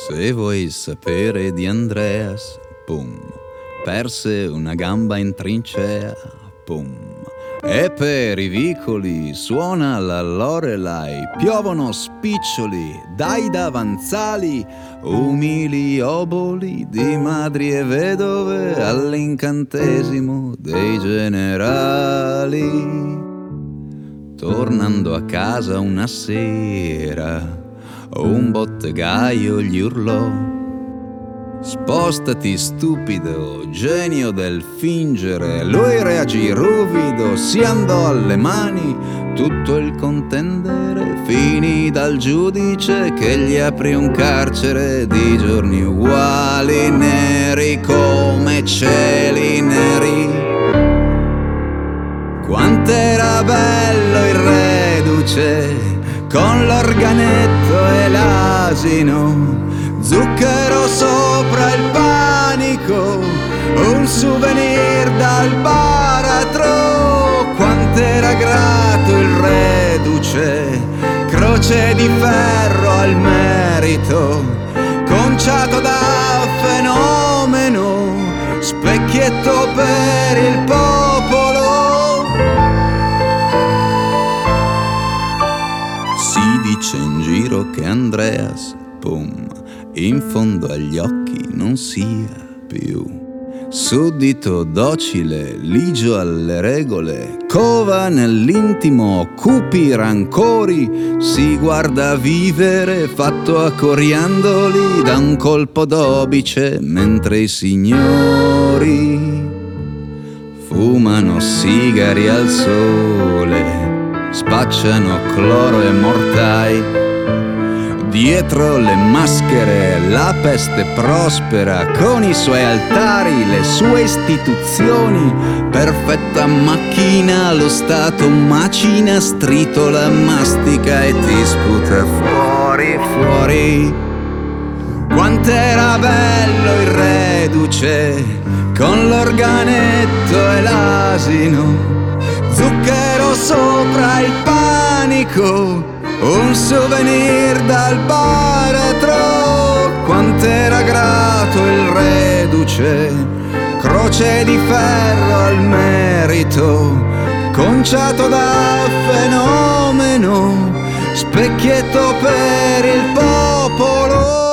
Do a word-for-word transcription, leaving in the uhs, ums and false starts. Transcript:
Se vuoi sapere di Andreas, pum, perse una gamba in trincea, pum. E per i vicoli suona la Lorelai, piovono spiccioli dai davanzali, umili oboli di madri e vedove all'incantesimo dei generali. Tornando a casa una sera, un bottegaio gli urlò: spostati stupido, genio del fingere. Lui reagì ruvido, si andò alle mani, tutto il contendere finì dal giudice che gli aprì un carcere di giorni uguali, neri come cieli neri. Quant'era bello il reduce con l'organetto e l'asino, zucchero sopra il panico, un souvenir dal baratro. Quant'era grato il reduce, croce di ferro al merito, conciato da fenomeno, specchietto per il popolo. Si dice in giro che Andreas, pum, in fondo agli occhi non sia più suddito docile, ligio alle regole, cova nell'intimo cupi rancori, si guarda vivere fatto a coriandoli da un colpo d'obice, mentre i signori fumano sigari al sole, spacciano cloro e mortai. Dietro le maschere la peste prospera, con i suoi altari, le sue istituzioni. Perfetta macchina, lo Stato macina, stritola, mastica e ti sputa fuori, fuori. Quant'era bello il reduce, con l'organetto e l'asino, zucchero sopra il panico, un souvenir dal baratro. Quant'era grato il reduce, croce di ferro al merito, conciato da fenomeno, specchietto per il popolo.